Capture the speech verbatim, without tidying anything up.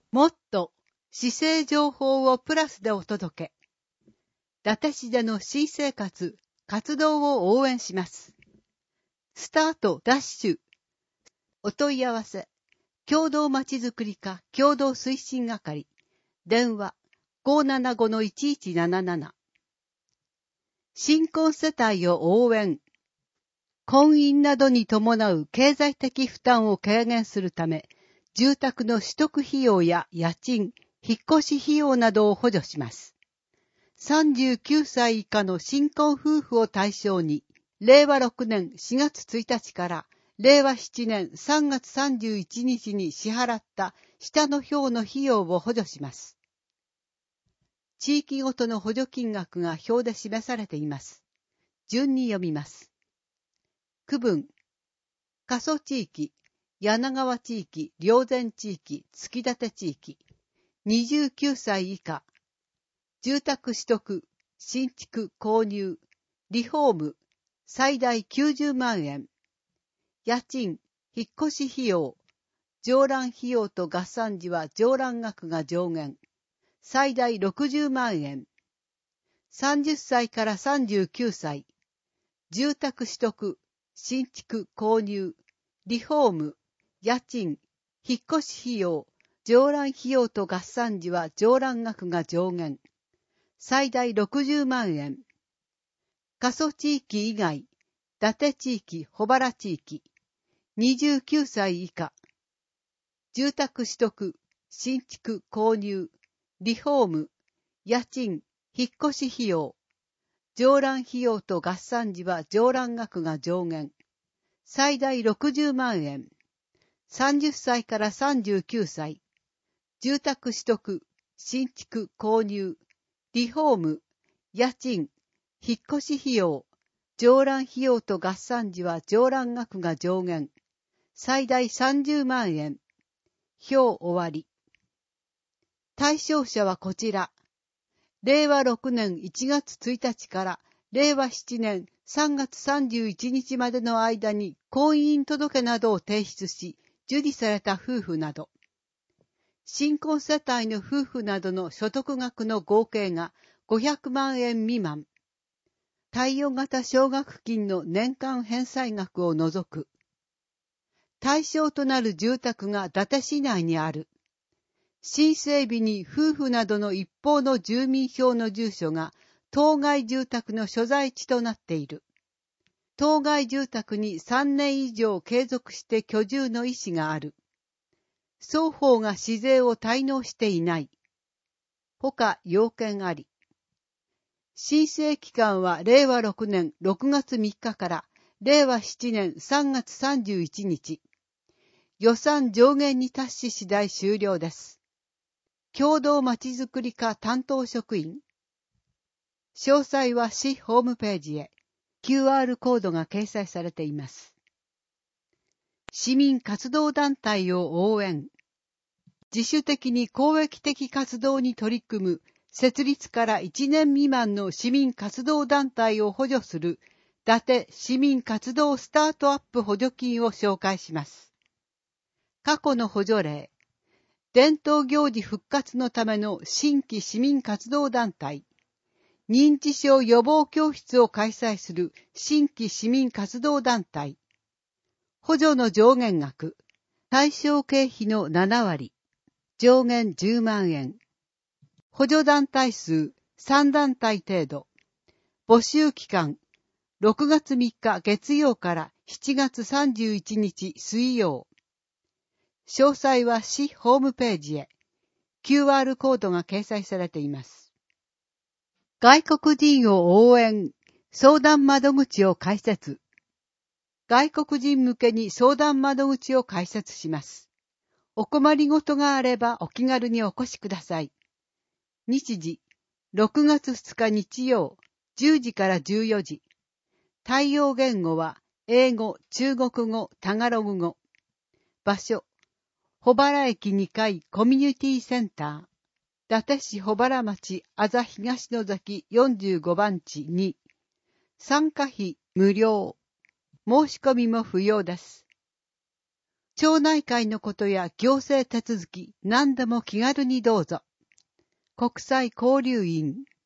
もっと市政情報をプラスでお届け。伊達市での新生活、活動を応援します。スタートダッシュ。お問い合わせ。共同まちづくり課共同推進係。電話 ごーななごのいちいちなななな。新婚世帯を応援。婚姻などに伴う経済的負担を軽減するため、住宅の取得費用や家賃、引っ越し費用などを補助します。さんじゅうきゅうさい以下の新婚夫婦を対象に、れいわろくねんしがつついたちかられいわしちねんさんがつさんじゅういちにちに支払った下の表の費用を補助します。地域ごとの補助金額が表で示されています。順に読みます。区分、過疎地域、柳川地域、霊山地域、月立地域、にじゅうきゅうさい以下、住宅取得、新築購入、リフォーム、最大きゅうじゅうまんえん、家賃、引っ越し費用、上覧費用と合算時は上覧額が上限、最大ろくじゅうまんえん、さんじゅっさいからさんじゅうきゅうさい、住宅取得、新築購入、リフォーム、家賃、引っ越し費用、上覧費用と合算時は上覧額が上限、最大ろくじゅうまんえん。過疎地域以外、伊達地域、保原地域、にじゅうきゅうさい以下、住宅取得、新築購入、リフォーム、家賃、引っ越し費用、上覧費用と合算時は上覧額が上限、最大ろくじゅうまんえん。さんじゅっさいからさんじゅうきゅうさい、住宅取得、新築購入、リフォーム、家賃、引っ越し費用、上覧費用と合算時は上覧額が上限、最大さんじゅうまんえん。表終わり。対象者はこちら。れいわろくねんいちがつついたちかられいわしちねんさんがつさんじゅういちにちまでの間に婚姻届などを提出し、受理された夫婦など。新婚世帯の夫婦などの所得額の合計がごひゃくまんえん未満。貸与型奨学金の年間返済額を除く。対象となる住宅が伊達市内にある。申請日に夫婦などの一方の住民票の住所が当該住宅の所在地となっている。当該住宅にさんねん以上継続して居住の意思がある。双方が市税を滞納していない。他要件あり。申請期間はれいわろくねんろくがつみっかかられいわしちねんさんがつさんじゅういちにち。予算上限に達し次第終了です。共同まちづくり課担当職員。詳細は市ホームページへ キューアール コードが掲載されています。市民活動団体を応援。自主的に公益的活動に取り組む設立からいちねん未満の市民活動団体を補助する伊達市民活動スタートアップ補助金を紹介します。過去の補助例。伝統行事復活のための新規市民活動団体。認知症予防教室を開催する新規市民活動団体。補助の上限額。対象経費のななわり。上限じゅうまんえん。補助団体数さんだんたい程度。募集期間ろくがつみっか月曜からしちがつさんじゅういちにち水曜。詳細は市ホームページへ キューアール コードが掲載されています。外国人を応援相談窓口を開設。外国人向けに相談窓口を開設します。お困りごとがあればお気軽にお越しください。日時、ろくがつふつか日曜、じゅうじからじゅうよじ。対応言語は英語、中国語、タガログ語。場所、保原駅にかいコミュニティセンター。伊達市保原町あざ東野崎よんじゅうごばんちに。参加費無料。申し込みも不要です。 町内会のことや行政手続き、何でも気軽にどうぞ。国際交流員